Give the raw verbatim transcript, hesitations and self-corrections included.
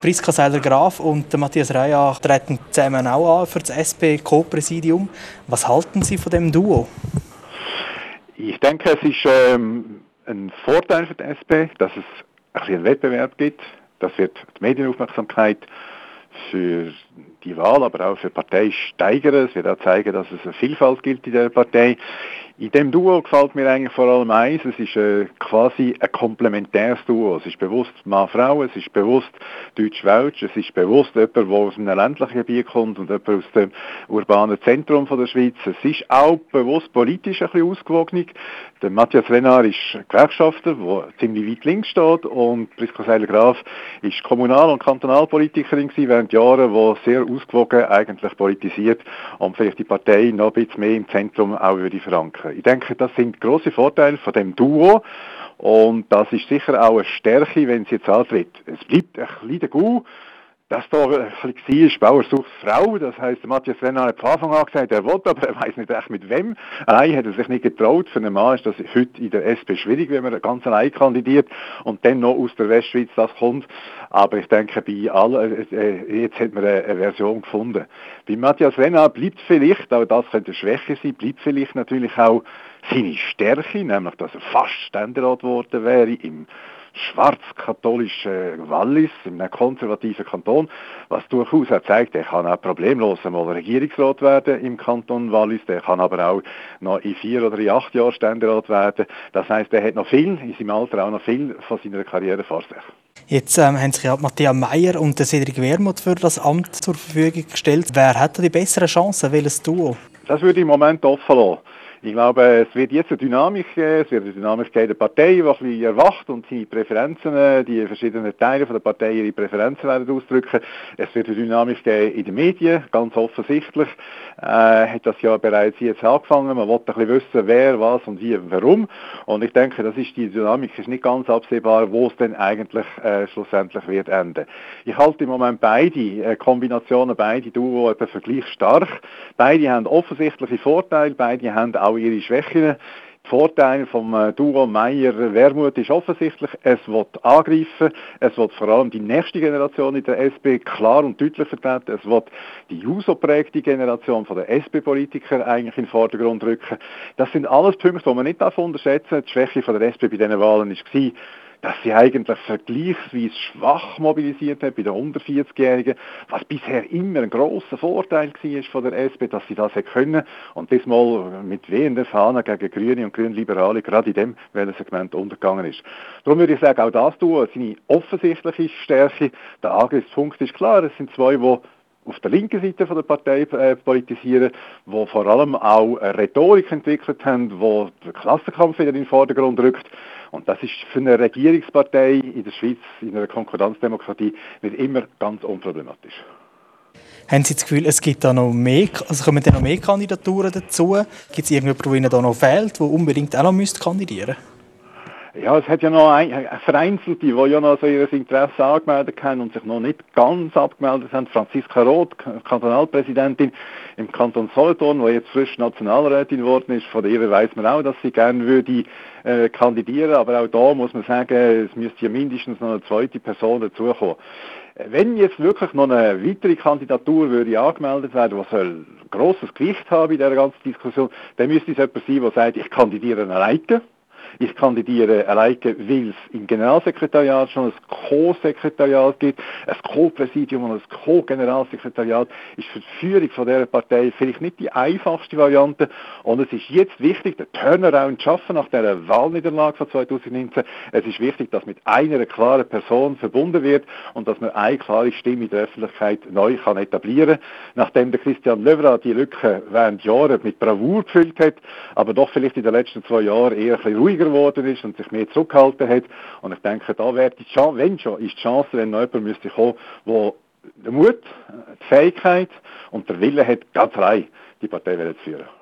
Priska Seiler-Graf und Matthias Reyach treten zusammen auch an für das S P-Co-Präsidium. Was halten Sie von dem Duo? Ich denke, es ist ähm, ein Vorteil für die S P, dass es ein bisschen einen Wettbewerb gibt. Das wird die Medienaufmerksamkeit für die Wahl, aber auch für die Partei steigern. Es wird auch zeigen, dass es eine Vielfalt gibt in der Partei. In dem Duo gefällt mir eigentlich vor allem eins, es ist äh, quasi ein komplementäres Duo. Es ist bewusst Mann-Frau, es ist bewusst Deutsch-Welsch, es ist bewusst jemand, der aus einem ländlichen Gebiet kommt und jemand aus dem urbanen Zentrum von der Schweiz. Es ist auch bewusst politisch ein bisschen ausgewogen. Der Matthias Renard ist Gewerkschafter, der ziemlich weit links steht, und Priska Seiler-Graf ist Kommunal- und Kantonalpolitikerin gewesen, während Jahren, die sehr ausgewogen eigentlich politisiert und vielleicht die Partei noch ein bisschen mehr im Zentrum auch würde verankern. Ich denke, das sind grosse Vorteile von dem Duo, und das ist sicher auch eine Stärke, wenn es jetzt antritt. Es bleibt ein kleiner Gau. Das da ein bisschen war, Bauer sucht Frau, das heisst, Matthias Renard hat von Anfang an gesagt, er will, aber er weiss nicht echt mit wem. Allein hat er sich nicht getraut. Für einen Mann ist das heute in der S P schwierig, wenn man ganz allein kandidiert und dann noch aus der Westschweiz das kommt. Aber ich denke, bei allen, äh, jetzt hat man eine, eine Version gefunden. Bei Matthias Renard bleibt vielleicht, auch das könnte eine Schwäche sein, bleibt vielleicht natürlich auch seine Stärke, nämlich, dass er fast Ständerat geworden wäre im schwarz-katholischen Wallis, in einem konservativen Kanton, was durchaus auch zeigt, er kann auch problemlos einmal Regierungsrat werden im Kanton Wallis, der kann aber auch noch in vier oder in acht Jahren Ständerat werden. Das heisst, er hat noch viel, in seinem Alter auch noch viel von seiner Karriere vor sich. Jetzt ähm, haben sich ja Matthias Meyer und Cedric Wermuth für das Amt zur Verfügung gestellt. Wer hat da die besseren Chancen? Welches Duo? Das würde ich im Moment offen lassen. Ich glaube, es wird jetzt eine Dynamik geben, es wird eine Dynamik geben der Partei, die ein bisschen erwacht und seine Präferenzen, die verschiedenen Teile von der Partei ihre Präferenzen werden ausdrücken. Es wird eine Dynamik geben in den Medien, ganz offensichtlich. Äh, hat das ja bereits jetzt angefangen. Man will ein bisschen wissen, wer, was und wie und warum. Und ich denke, das ist die Dynamik ist nicht ganz absehbar, wo es denn eigentlich äh, schlussendlich wird enden. Ich halte im Moment beide äh, Kombinationen, beide Duo den Vergleich stark. Beide haben offensichtliche Vorteile, beide haben auch ihre Schwächen. Der Vorteil vom Duo Meyer-Wermuth ist offensichtlich, es will angreifen, es will vor allem die nächste Generation in der S P klar und deutlich vertreten, es will die Juso-prägte Generation von der S P-Politiker eigentlich in den Vordergrund rücken. Das sind alles Punkte, die man nicht unterschätzen darf. Die Schwäche von der S P bei diesen Wahlen war, dass sie eigentlich vergleichsweise schwach mobilisiert hat bei den unter vierzig-Jährigen, was bisher immer ein grosser Vorteil war von der S P, dass sie das können und diesmal mit wehenden Fahnen gegen Grüne und Grünliberale gerade in dem Wählersegment untergegangen ist. Darum würde ich sagen, auch das tun, seine offensichtliche Stärke. Der Angriffspunkt ist klar, es sind zwei, die auf der linken Seite von der Partei äh, politisieren, die vor allem auch eine Rhetorik entwickelt haben, die den Klassenkampf wieder in den Vordergrund rückt. Und das ist für eine Regierungspartei in der Schweiz, in einer Konkordanzdemokratie, nicht immer ganz unproblematisch. Haben Sie das Gefühl, es gibt da noch mehr, also kommen da noch mehr Kandidaturen dazu? Gibt es irgendjemanden, der Ihnen da noch fehlt, der unbedingt auch noch kandidieren müsste? Ja, es hat ja noch ein, Vereinzelte, die ja noch so ihr Interesse angemeldet haben und sich noch nicht ganz abgemeldet haben. Franziska Roth, Kantonalpräsidentin im Kanton Solothurn, die jetzt frisch Nationalrätin geworden ist. Von ihr weiss man auch, dass sie gerne würde äh, kandidieren. Aber auch da muss man sagen, es müsste ja mindestens noch eine zweite Person dazukommen. Wenn jetzt wirklich noch eine weitere Kandidatur würde angemeldet werden, die soll grosses Gewicht haben in dieser ganzen Diskussion, dann müsste es jemand sein, der sagt, ich kandidiere alleine. Ich kandidiere alleine, weil es im Generalsekretariat schon ein Co-Sekretariat gibt, ein Co-Präsidium und ein Co-Generalsekretariat ist für die Führung von dieser Partei vielleicht nicht die einfachste Variante. Und es ist jetzt wichtig, den Turnaround zu schaffen nach dieser Wahlniederlage von zweitausendneunzehn. Es ist wichtig, dass mit einer klaren Person verbunden wird und dass man eine klare Stimme in der Öffentlichkeit neu kann etablieren kann. Nachdem der Christian Löwra die Lücke während Jahren mit Bravour gefüllt hat, aber doch vielleicht in den letzten zwei Jahren eher ein bisschen ruhiger geworden ist und sich mehr zurückgehalten hat. Und ich denke, da wäre die Chance, wenn schon, ist die Chance, wenn noch jemand müsste kommen, der den Mut, die Fähigkeit und der Wille hat, ganz allein die Partei zu führen.